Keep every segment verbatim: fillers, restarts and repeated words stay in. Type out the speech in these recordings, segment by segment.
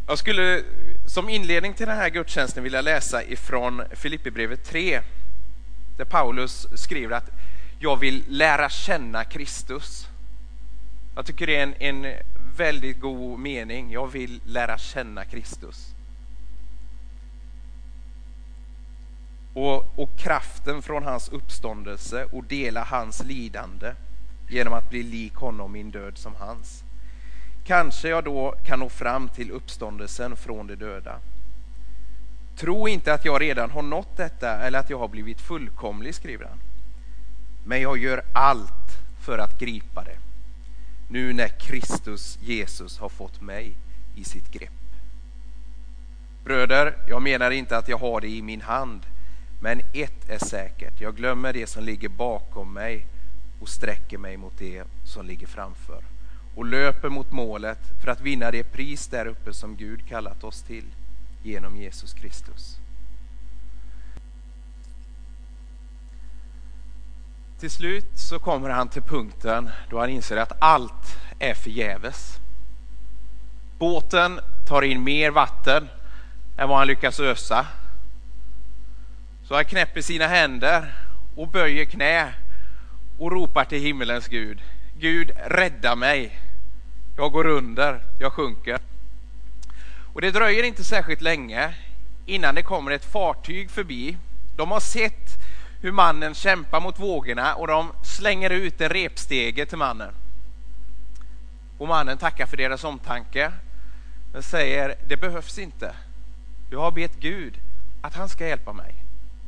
Jag skulle som inledning till den här gudstjänsten vilja läsa ifrån Filippibrevet tre. Där Paulus skriver att jag vill lära känna Kristus. Jag tycker det är en, en väldigt god mening. Jag vill lära känna Kristus. Och, och kraften från hans uppståndelse och dela hans lidande genom att bli lik honom i en död som hans. Kanske jag då kan nå fram till uppståndelsen från de döda. Tro inte att jag redan har nått detta eller att jag har blivit fullkomlig, skriver han. Men jag gör allt för att gripa det. Nu när Kristus Jesus har fått mig i sitt grepp. Bröder, jag menar inte att jag har det i min hand. Men ett är säkert. Jag glömmer det som ligger bakom mig och sträcker mig mot det som ligger framför. Och löper mot målet för att vinna det pris där uppe som Gud kallat oss till genom Jesus Kristus. Till slut så kommer han till punkten då han inser att allt är förgäves. Båten tar in mer vatten än vad han lyckas ösa. Så han knäpper sina händer och böjer knä och ropar till himmelens Gud. Gud, rädda mig. Jag går under, jag sjunker. Och det dröjer inte särskilt länge innan det kommer ett fartyg förbi. De har sett hur mannen kämpar mot vågorna och de slänger ut en repstege till mannen. Och mannen tackar för deras omtanke men säger, det behövs inte. Jag har bett Gud att han ska hjälpa mig.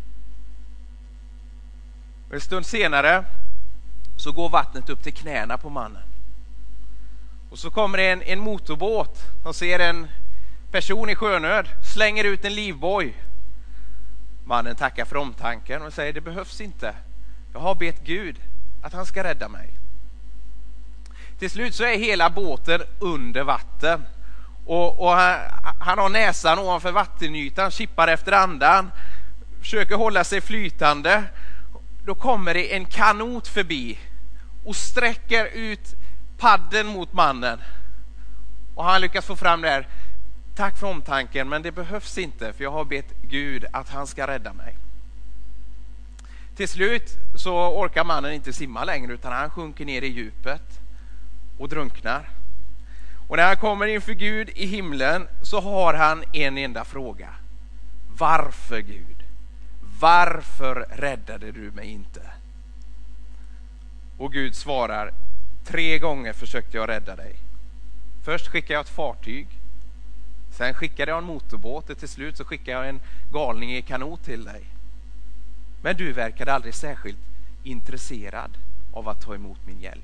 Och en stund senare så går vattnet upp till knäna på mannen. Och så kommer det en, en motorbåt som ser en person i sjönöd, slänger ut en livboj. Mannen tackar för omtanken och säger, det behövs inte. Jag har bett Gud att han ska rädda mig. Till slut så är hela båten under vatten. Och, och han, han har näsan ovanför vattenytan, kippar efter andan, försöker hålla sig flytande. Då kommer det en kanot förbi och sträcker ut paddeln mot mannen. Och han lyckas få fram det här. Tack för omtanken, men det behövs inte för jag har bett Gud att han ska rädda mig. Till slut så orkar mannen inte simma längre utan han sjunker ner i djupet och drunknar. Och när han kommer inför Gud i himlen så har han en enda fråga. Varför Gud? Varför räddade du mig inte? Och Gud svarar, tre gånger försökte jag rädda dig. Först skickade jag ett fartyg. Sen skickade jag en motorbåt och till slut så skickade jag en galning i kanot till dig. Men du verkade aldrig särskilt intresserad av att ta emot min hjälp.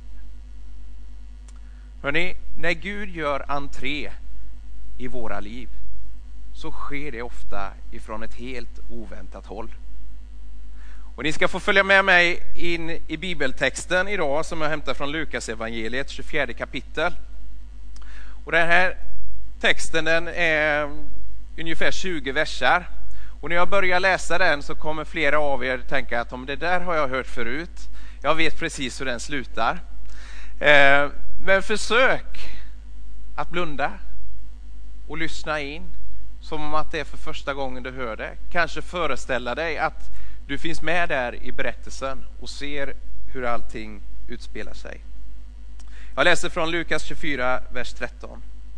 Hörrni, när Gud gör entré i våra liv så sker det ofta ifrån ett helt oväntat håll. Och ni ska få följa med mig in i bibeltexten idag som jag hämtar från Lukas evangeliet tjugofjärde kapitel. Och den här texten den är ungefär tjugo versar. Och när jag börjar läsa den så kommer flera av er tänka att om det där har jag hört förut. Jag vet precis hur den slutar. Eh, men försök att blunda och lyssna in som om att det är för första gången du hör det. Kanske föreställa dig att du finns med där i berättelsen och ser hur allting utspelar sig. Jag läser från Lukas tjugofyra, vers tretton.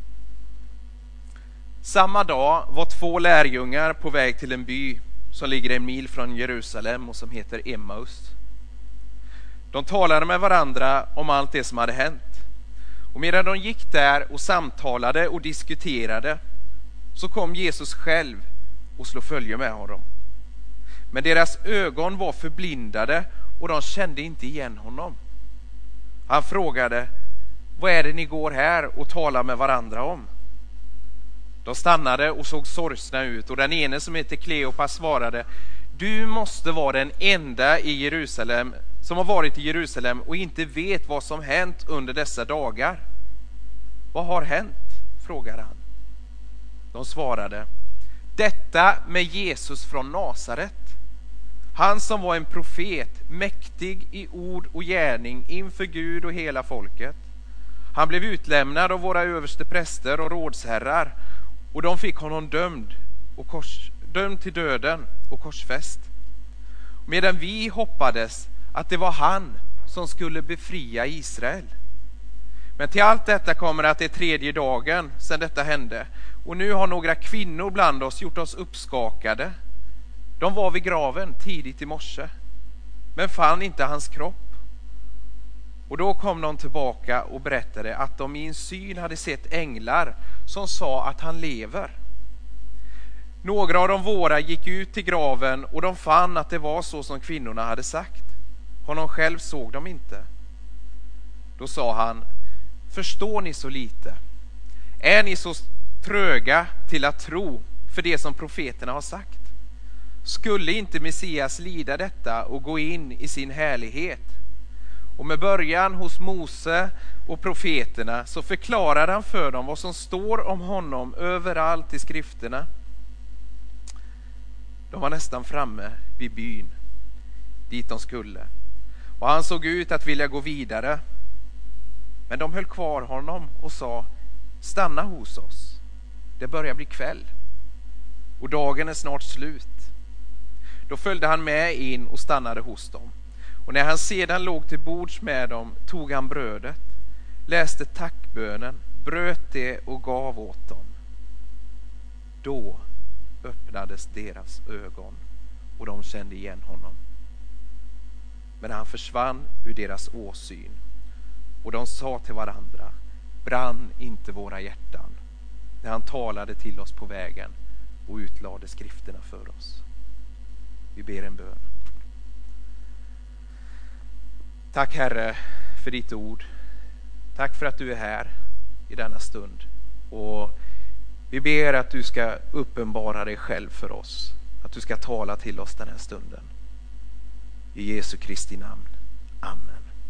Samma dag var två lärjungar på väg till en by som ligger en mil från Jerusalem och som heter Emmaus. De talade med varandra om allt det som hade hänt. Och medan de gick där och samtalade och diskuterade så kom Jesus själv och slog följe med honom. Men deras ögon var förblindade och de kände inte igen honom. Han frågade, vad är det ni går här och talar med varandra om? De stannade och såg sorgsna ut och den ene som heter Kleopas svarade, du måste vara den enda i Jerusalem som har varit i Jerusalem och inte vet vad som hänt under dessa dagar. Vad har hänt? Frågade han. De svarade, detta med Jesus från Nasaret. Han som var en profet, mäktig i ord och gärning inför Gud och hela folket. Han blev utlämnad av våra överste präster och rådsherrar och de fick honom dömd, och kors, dömd till döden och korsfäst. Medan vi hoppades att det var han som skulle befria Israel. Men till allt detta kommer att det är tredje dagen sedan detta hände. Och nu har några kvinnor bland oss gjort oss uppskakade. De var vid graven tidigt i morse, men fann inte hans kropp. Och då kom de tillbaka och berättade att de i en syn hade sett änglar som sa att han lever. Några av de våra gick ut till graven och de fann att det var så som kvinnorna hade sagt. Honom själv såg de inte. Då sa han: förstår ni så lite? Är ni så tröga till att tro för det som profeterna har sagt? Skulle inte Messias lida detta och gå in i sin härlighet? Och med början hos Mose och profeterna så förklarar han för dem vad som står om honom överallt i skrifterna. De var nästan framme vid byn dit de skulle, och han såg ut att vilja gå vidare. Men de höll kvar honom och sa: stanna hos oss, det börjar bli kväll och dagen är snart slut. Då följde han med in och stannade hos dem. Och när han sedan låg till bords med dem tog han brödet, läste tackbönen, bröt det och gav åt dem. Då öppnades deras ögon och de kände igen honom. Men han försvann ur deras åsyn, och de sa till varandra: brann inte våra hjärtan när han talade till oss på vägen och utlade skrifterna för oss. Vi ber en bön. Tack Herre för ditt ord. Tack för att du är här i denna stund. Och vi ber att du ska uppenbara dig själv för oss. Att du ska tala till oss den här stunden. I Jesu Kristi namn. Amen.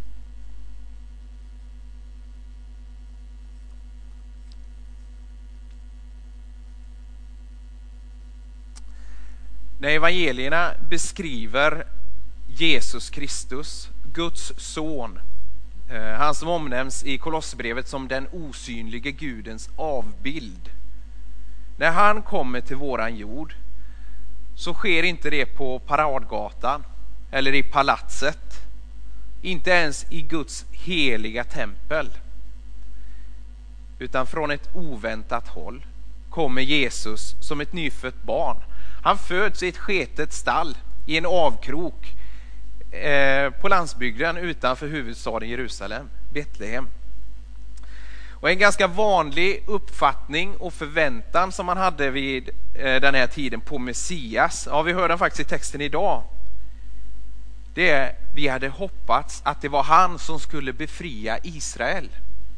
När evangelierna beskriver Jesus Kristus, Guds son, han som omnämns i Kolosserbrevet som den osynlige Gudens avbild. När han kommer till våran jord så sker inte det på paradgatan eller i palatset, inte ens i Guds heliga tempel, utan från ett oväntat håll kommer Jesus som ett nyfött barn. Han föds i ett sketet stall i en avkrok eh, på landsbygden utanför huvudstaden Jerusalem, Betlehem. Och en ganska vanlig uppfattning och förväntan som man hade vid eh, den här tiden på Messias, ja, vi hör den faktiskt i texten idag, det är: vi hade hoppats att det var han som skulle befria Israel.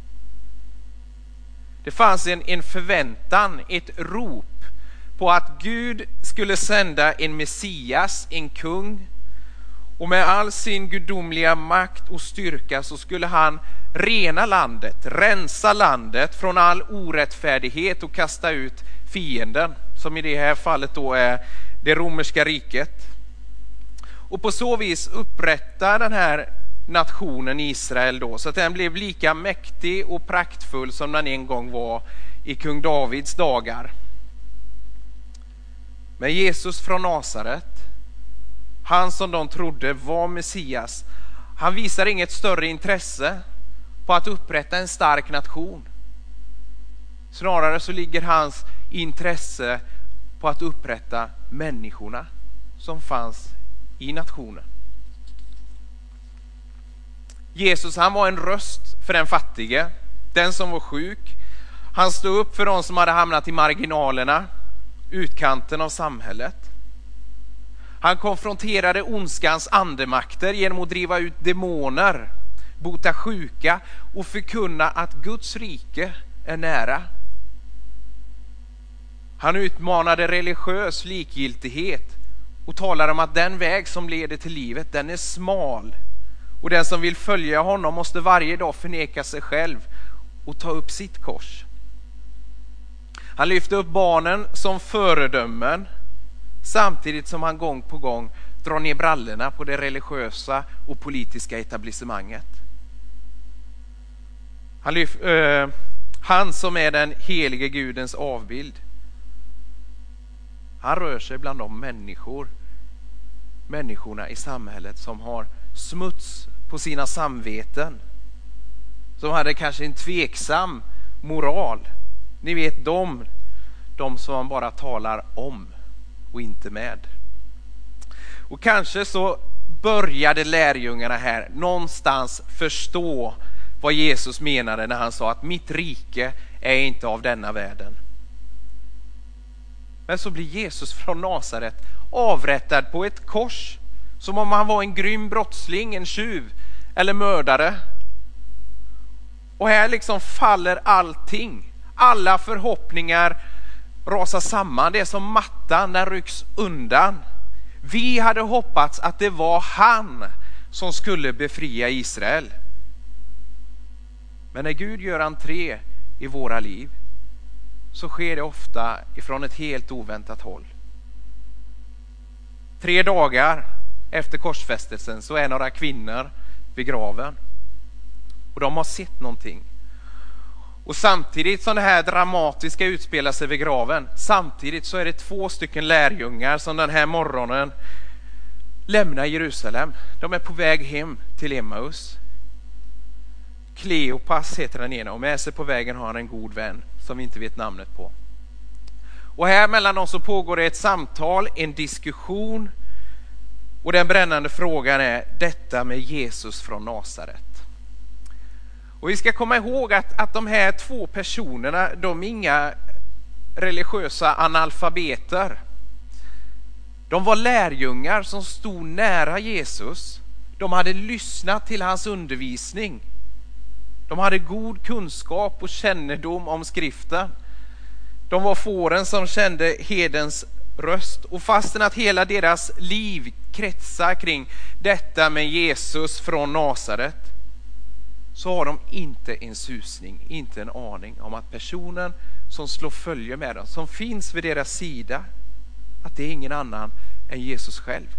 Det fanns en, en förväntan, ett rop på att Gud skulle sända en Messias, en kung, och med all sin gudomliga makt och styrka så skulle han rena landet, rensa landet från all orättfärdighet och kasta ut fienden, som i det här fallet då är det romerska riket. Och på så vis upprätta den här nationen Israel då, så att den blev lika mäktig och praktfull som den en gång var i kung Davids dagar. Men Jesus från Nasaret, han som de trodde var Messias, han visar inget större intresse på att upprätta en stark nation. Snarare så ligger hans intresse på att upprätta människorna som fanns i nationen. Jesus, han var en röst för den fattige, den som var sjuk. Han stod upp för de som hade hamnat i marginalerna, utkanten av samhället. Han konfronterade ondskans andemakter genom att driva ut demoner, bota sjuka och förkunna att Guds rike är nära. Han utmanade religiös likgiltighet och talade om att den väg som leder till livet, den är smal. Och den som vill följa honom måste varje dag förneka sig själv och ta upp sitt kors. Han lyfte upp barnen som föredömen, samtidigt som han gång på gång drar ner brallorna på det religiösa och politiska etablissemanget. Han, lyf, äh, han som är den helige Gudens avbild Han rör sig bland de människor, människorna i samhället som har smuts på sina samveten. Som hade kanske en tveksam moral. Ni vet de, de som man bara talar om och inte med. Och kanske så började lärjungarna här någonstans förstå vad Jesus menade när han sa att mitt rike är inte av denna världen. Men så blir Jesus från Nasaret avrättad på ett kors som om han var en grym brottsling, en tjuv eller mördare. Och här liksom faller allting. Alla förhoppningar rasar samman. Det är som mattan, den rycks undan. Vi hade hoppats att det var han som skulle befria Israel. Men när Gud gör entré i våra liv så sker det ofta ifrån ett helt oväntat håll. Tre dagar efter korsfästelsen så är några kvinnor vid graven. Och de har sett någonting. Och samtidigt som det här dramatiska utspelar sig vid graven, samtidigt så är det två stycken lärjungar som den här morgonen lämnar Jerusalem. De är på väg hem till Emmaus. Kleopas heter den ena och med sig på vägen har han en god vän som vi inte vet namnet på. Och här mellan dem så pågår det ett samtal, en diskussion och den brännande frågan är detta med Jesus från Nasaret. Och vi ska komma ihåg att, att de här två personerna, de är inga religiösa analfabeter. De var lärjungar som stod nära Jesus. De hade lyssnat till hans undervisning. De hade god kunskap och kännedom om skriften. De var fåren som kände herdens röst. Och fastän att hela deras liv kretsar kring detta med Jesus från Nasaret, så har de inte en susning, inte en aning om att personen som slår följe med dem, som finns vid deras sida, att det är ingen annan än Jesus själv.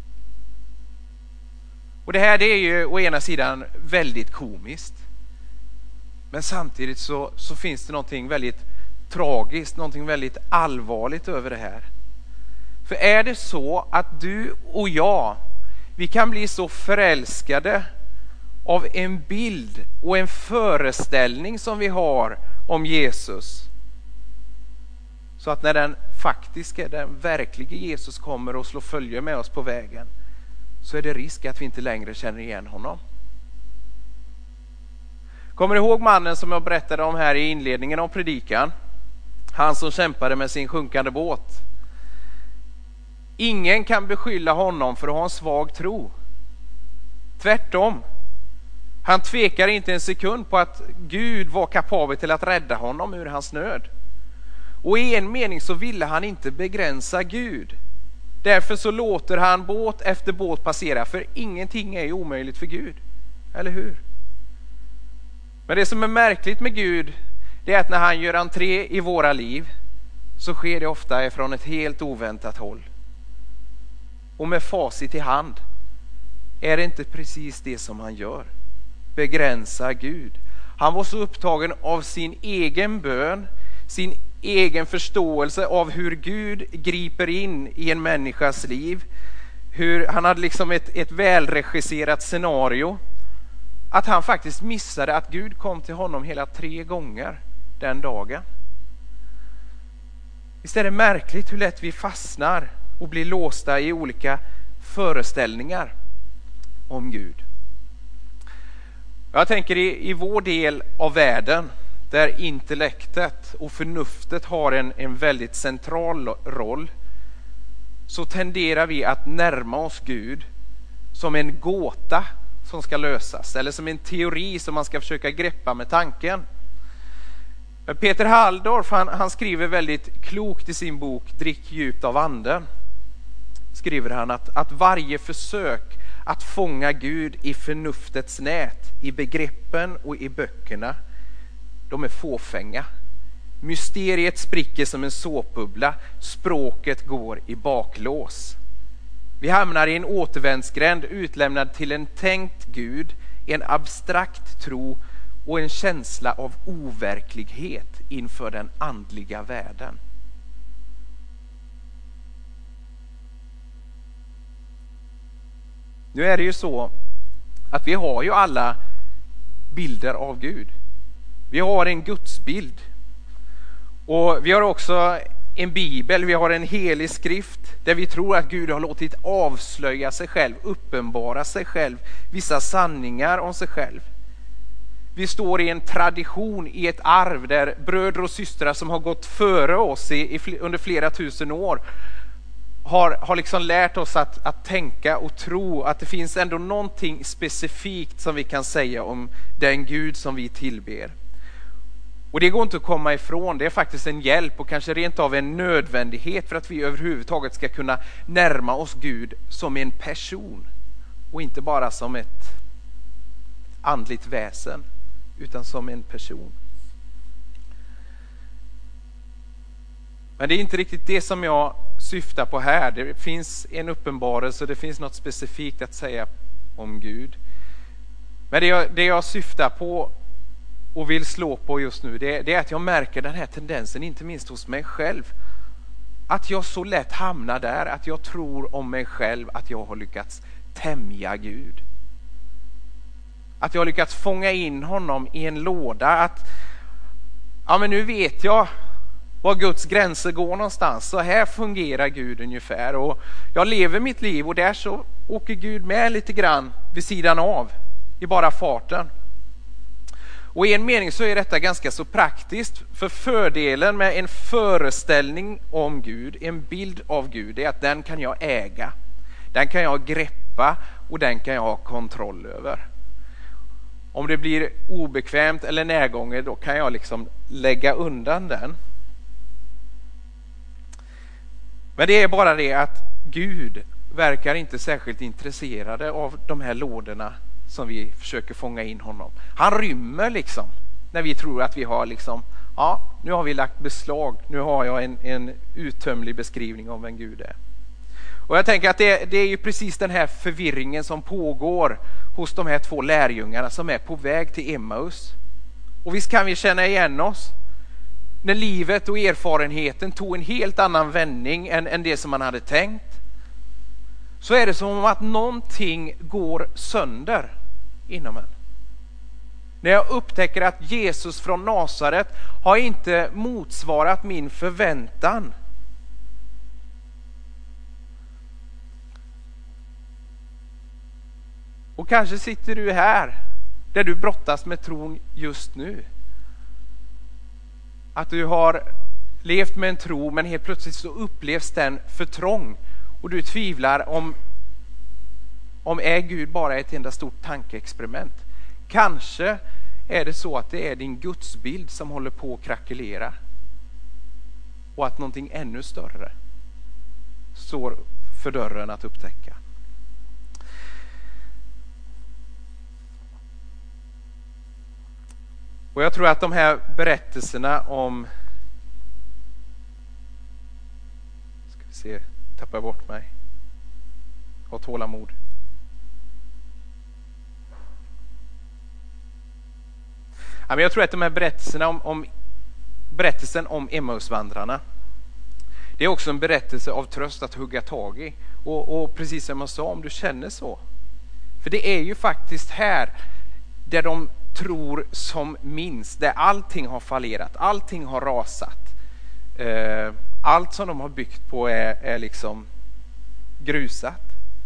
Och det här det är ju å ena sidan väldigt komiskt. Men samtidigt så, så finns det någonting väldigt tragiskt, någonting väldigt allvarligt över det här. För är det så att du och jag, vi kan bli så förälskade av en bild och en föreställning som vi har om Jesus, så att när den faktiska, den verkliga Jesus kommer och slår följe med oss på vägen, så är det risk att vi inte längre känner igen honom. Kommer du ihåg mannen som jag berättade om här i inledningen av predikan? Han som kämpade med sin sjunkande båt. Ingen kan beskylla honom för att ha en svag tro. Tvärtom. Han tvekar inte en sekund på att Gud var kapabel till att rädda honom ur hans nöd. Och i en mening så ville han inte begränsa Gud. Därför så låter han båt efter båt passera, för ingenting är omöjligt för Gud. Eller hur? Men det som är märkligt med Gud, det är att när han gör entré i våra liv så sker det ofta från ett helt oväntat håll. Och med facit i hand är det inte precis det som han gör. Begränsa Gud. Han var så upptagen av sin egen bön, sin egen förståelse av hur Gud griper in i en människas liv. Hur han hade liksom ett, ett välregisserat scenario, att han faktiskt missade att Gud kom till honom hela tre gånger den dagen. Visst är det märkligt hur lätt vi fastnar och blir låsta i olika föreställningar om Gud. Jag tänker i, i vår del av världen där intellektet och förnuftet har en, en väldigt central roll, så tenderar vi att närma oss Gud som en gåta som ska lösas, eller som en teori som man ska försöka greppa med tanken. Men Peter Halldorf han, han skriver väldigt klokt i sin bok Drick djupt av anden. Skriver han att, att varje försök att fånga Gud i förnuftets nät, i begreppen och i böckerna, de är fåfänga. Mysteriet spricker som en såpbubbla, språket går i baklås. Vi hamnar i en återvändsgränd, utlämnad till en tänkt Gud, en abstrakt tro och en känsla av overklighet inför den andliga världen. Nu är det ju så att vi har ju alla bilder av Gud. Vi har en gudsbild. Och vi har också en bibel, vi har en helig skrift där vi tror att Gud har låtit avslöja sig själv, uppenbara sig själv, vissa sanningar om sig själv. Vi står i en tradition, i ett arv där bröder och systrar som har gått före oss i, i, under flera tusen år har, har liksom lärt oss att, att tänka och tro att det finns ändå någonting specifikt som vi kan säga om den Gud som vi tillber. Och det går inte att komma ifrån, det är faktiskt en hjälp och kanske rent av en nödvändighet för att vi överhuvudtaget ska kunna närma oss Gud som en person och inte bara som ett andligt väsen utan som en person. Men det är inte riktigt det som jag syftar på här. Det finns en uppenbarelse, det finns något specifikt att säga om Gud. Men det jag, det jag syftar på och vill slå på just nu, det, det är att jag märker den här tendensen, inte minst hos mig själv. Att jag så lätt hamnar där, att jag tror om mig själv att jag har lyckats tämja Gud. Att jag har lyckats fånga in honom i en låda. Att ja, men nu vet jag var Guds gränser går någonstans. Så här fungerar Gud ungefär. Och jag lever mitt liv och där så åker Gud med lite grann vid sidan av. I bara farten. Och i en mening så är detta ganska så praktiskt. För fördelen med en föreställning om Gud, en bild av Gud, är att den kan jag äga. Den kan jag greppa och den kan jag ha kontroll över. Om det blir obekvämt eller närgånget, då kan jag liksom lägga undan den. Men det är bara det att Gud verkar inte särskilt intresserade av de här lådorna som vi försöker fånga in honom. Han rymmer liksom när vi tror att vi har liksom, ja, nu har vi lagt beslag, nu har jag en, en uttömlig beskrivning om vem Gud är. Och jag tänker att det, det är ju precis den här förvirringen som pågår hos de här två lärjungarna som är på väg till Emmaus. Och visst kan vi känna igen oss när livet och erfarenheten tog en helt annan vändning än, än det som man hade tänkt. Så är det som att någonting går sönder inom en. När jag upptäcker att Jesus från Nasaret har inte motsvarat min förväntan. Och kanske sitter du här där du brottas med tron just nu. Att du har levt med en tro men helt plötsligt så upplevs den för trång. Och du tvivlar om, om är Gud bara ett enda stort tankeexperiment. Kanske är det så att det är din gudsbild som håller på att krackelera. Och att någonting ännu större står för dörren att upptäcka. Och jag tror att de här berättelserna om... Ska vi se, tappar jag bort mig. Ha tålamod. Ja, men jag tror att de här berättelserna om, om berättelsen om Emmausvandrarna, det är också en berättelse av tröst att hugga tag i. Och, och precis som jag sa, om du känner så. För det är ju faktiskt här där de tror som minst, där allting har fallerat, allting har rasat. Eh, allt som de har byggt på är, är liksom grusat.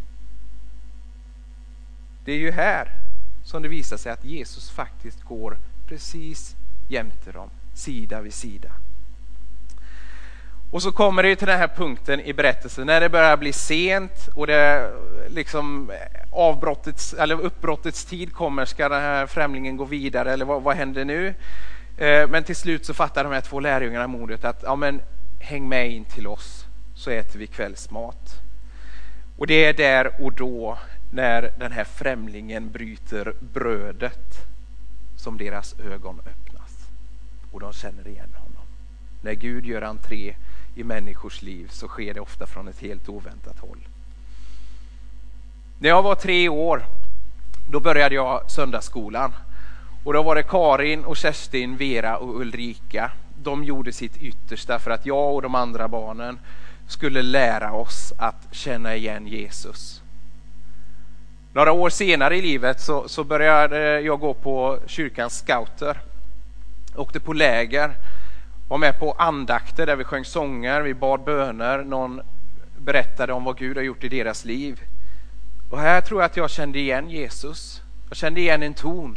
Det är ju här som det visar sig att Jesus faktiskt går precis jämte dem, sida vid sida. Och så kommer det till den här punkten i berättelsen när det börjar bli sent och det liksom avbrottets eller uppbrottets tid kommer. Ska den här främlingen gå vidare eller vad, vad händer nu? Eh, men till slut så fattar de här två lärjungarna modet att ja, men häng med in till oss så äter vi kvällsmat. Och det är där och då när den här främlingen bryter brödet som deras ögon öppnas och de känner igen honom. När Gud gör entré i människors liv så sker det ofta från ett helt oväntat håll. När jag var tre år då började jag söndagsskolan. Och då var det Karin och Kerstin, Vera och Ulrika. De gjorde sitt yttersta för att jag och de andra barnen skulle lära oss att känna igen Jesus. Några år senare i livet så, så började jag gå på kyrkans scouter. Åkte på läger, var med på andakter där vi sjöng sånger, vi bad böner, någon berättade om vad Gud har gjort i deras liv. Och här tror jag att jag kände igen Jesus. Jag kände igen en ton.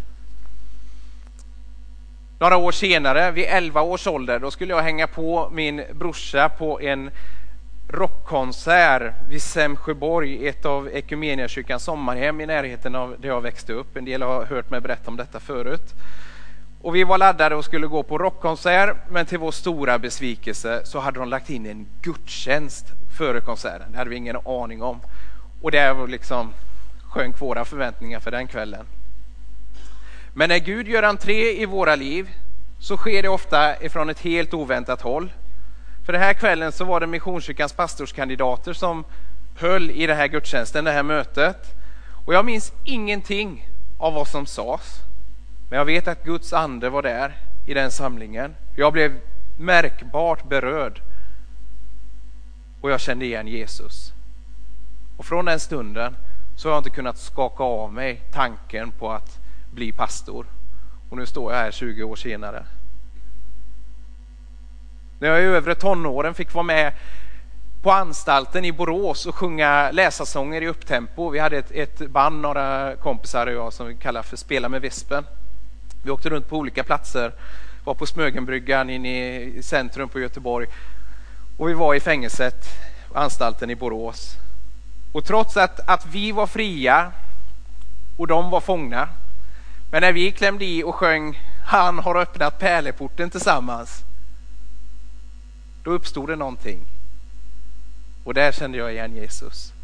Några år senare, vid elva års ålder, då skulle jag hänga på min brorsa på en rockkonsert vid Sämsjöborg, ett av Ekumeniakyrkans sommarhem i närheten av där jag växte upp. En del har hört mig berätta om detta förut. Och vi var laddade och skulle gå på rockkonsert, men till vår stora besvikelse så hade de lagt in en gudstjänst före konserten. Det hade vi ingen aning om. Och det var liksom sjönk våra förväntningar för den kvällen. Men när Gud gör entré i våra liv så sker det ofta ifrån ett helt oväntat håll. För den här kvällen så var det Missionskyrkans pastorskandidater som höll i den här gudstjänsten, det här mötet. Och jag minns ingenting av vad som sades. Men jag vet att Guds ande var där i den samlingen. Jag blev märkbart berörd. Och jag kände igen Jesus. Och från den stunden så har jag inte kunnat skaka av mig tanken på att bli pastor. Och nu står jag här tjugo år senare. När jag i övre tonåren fick vara med på anstalten i Borås och sjunga läsarsånger i upptempo. Vi hade ett, ett band, några kompisar och jag, som vi kallar för Spela med Vespen. Vi åkte runt på olika platser. Var på Smögenbryggan inne i centrum på Göteborg. Och vi var i fängelset, anstalten i Borås. Och trots att, att vi var fria och de var fångna. Men när vi klämde i och sjöng Han har öppnat pärleporten tillsammans. Då uppstod det någonting. Och där kände jag igen Jesus.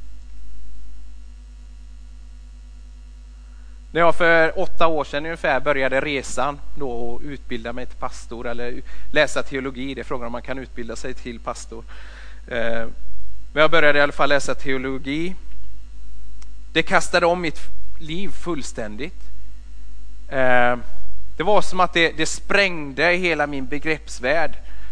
När jag för åtta år sedan ungefär började resan då och utbilda mig till pastor eller läsa teologi. Det är frågan om man kan utbilda sig till pastor. Men jag började i alla fall läsa teologi. Det kastade om mitt liv fullständigt. Det var som att det, det sprängde hela min begreppsvärld.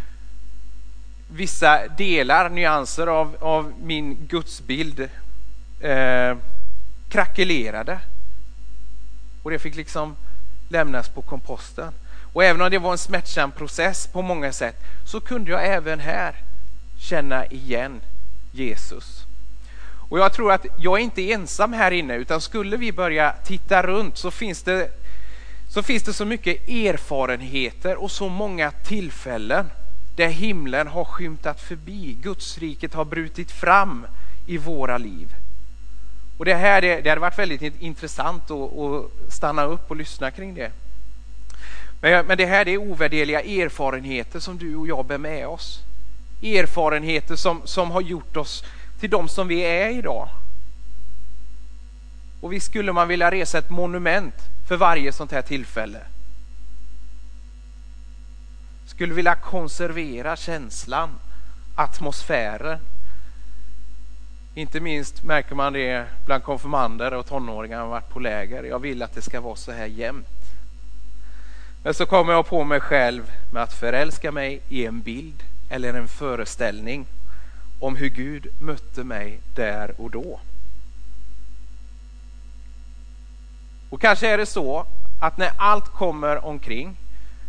Vissa delar, nyanser av, av min gudsbild eh, krackelerade. Och det fick liksom lämnas på komposten. Och även om det var en smärtsam process på många sätt så kunde jag även här känna igen Jesus. Och jag tror att jag är inte ensam här inne, utan skulle vi börja titta runt så finns det så finns det så mycket erfarenheter och så många tillfällen där himlen har skymtat förbi. Guds riket har brutit fram i våra liv. Och det här det, det hade varit väldigt intressant att, att stanna upp och lyssna kring det. Men, men det här det är ovärderliga erfarenheter som du och jag bär med oss. Erfarenheter som, som har gjort oss till de som vi är idag. Och visst skulle man vilja resa ett monument för varje sånt här tillfälle. Skulle vilja konservera känslan, atmosfären. Inte minst märker man det bland konfirmander och tonåringar som har varit på läger. Jag vill att det ska vara så här jämnt. Men så kommer jag på mig själv med att förälska mig i en bild eller en föreställning om hur Gud mötte mig där och då. Och kanske är det så att när allt kommer omkring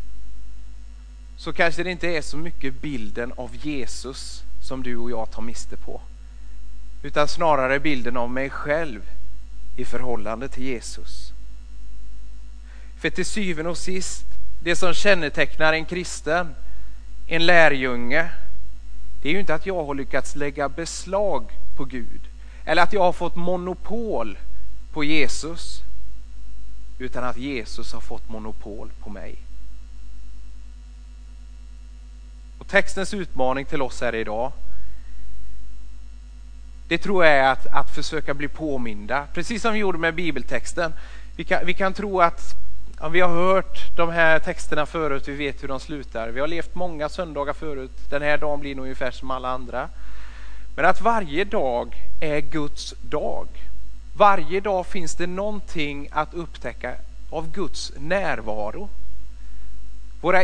så kanske det inte är så mycket bilden av Jesus som du och jag tar miste på. Utan snarare bilden av mig själv i förhållande till Jesus. För till syvende och sist, det som kännetecknar en kristen, en lärjunge, det är ju inte att jag har lyckats lägga beslag på Gud. Eller att jag har fått monopol på Jesus. Utan att Jesus har fått monopol på mig. Och textens utmaning till oss här idag, det tror jag är att, att försöka bli påminda. Precis som vi gjorde med bibeltexten. Vi kan, vi kan tro att ja, vi har hört de här texterna förut, vi vet hur de slutar. Vi har levt många söndagar förut. Den här dagen blir nog ungefär som alla andra. Men att varje dag är Guds dag. Varje dag finns det någonting att upptäcka av Guds närvaro. Våra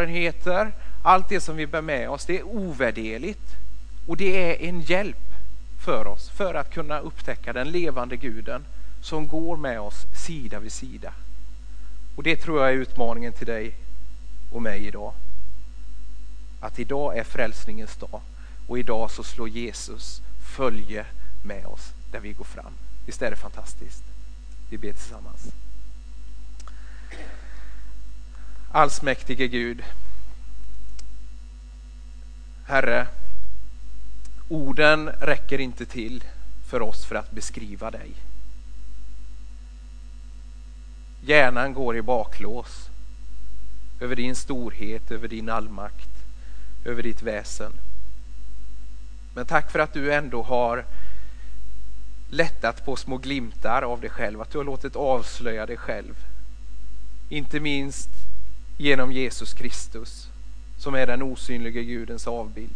erfarenheter, allt det som vi bär med oss, det är ovärderligt. Och det är en hjälp för oss för att kunna upptäcka den levande Guden som går med oss sida vid sida. Och det tror jag är utmaningen till dig och mig idag. Att idag är frälsningens dag och idag så slår Jesus följe med oss där vi går fram. Visst är det fantastiskt? Vi ber tillsammans. Allsmäktige Gud, Herre, orden räcker inte till för oss för att beskriva dig. Hjärnan går i baklås över din storhet, över din allmakt, över ditt väsen. Men tack för att du ändå har lättat på små glimtar av dig själv, att du har låtit avslöja dig själv. Inte minst genom Jesus Kristus, som är den osynliga Gudens avbild.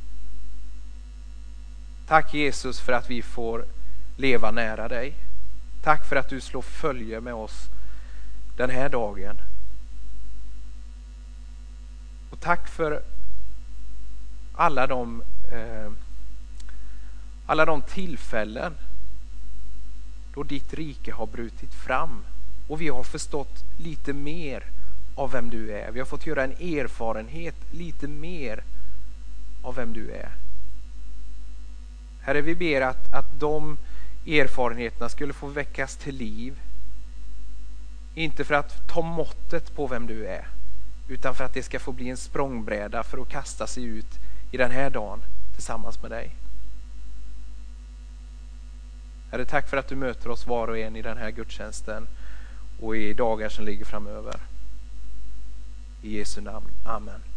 Tack Jesus för att vi får leva nära dig. Tack för att du slår följe med oss den här dagen. Och tack för alla de eh, alla de tillfällen då ditt rike har brutit fram och vi har förstått lite mer av vem du är. Vi har fått göra en erfarenhet lite mer av vem du är. Herre, vi ber att, att de erfarenheterna skulle få väckas till liv. Inte för att ta måttet på vem du är, utan för att det ska få bli en språngbräda för att kasta sig ut i den här dagen tillsammans med dig. Herre, tack för att du möter oss var och en i den här gudstjänsten och i dagar som ligger framöver. I Jesu namn. Amen.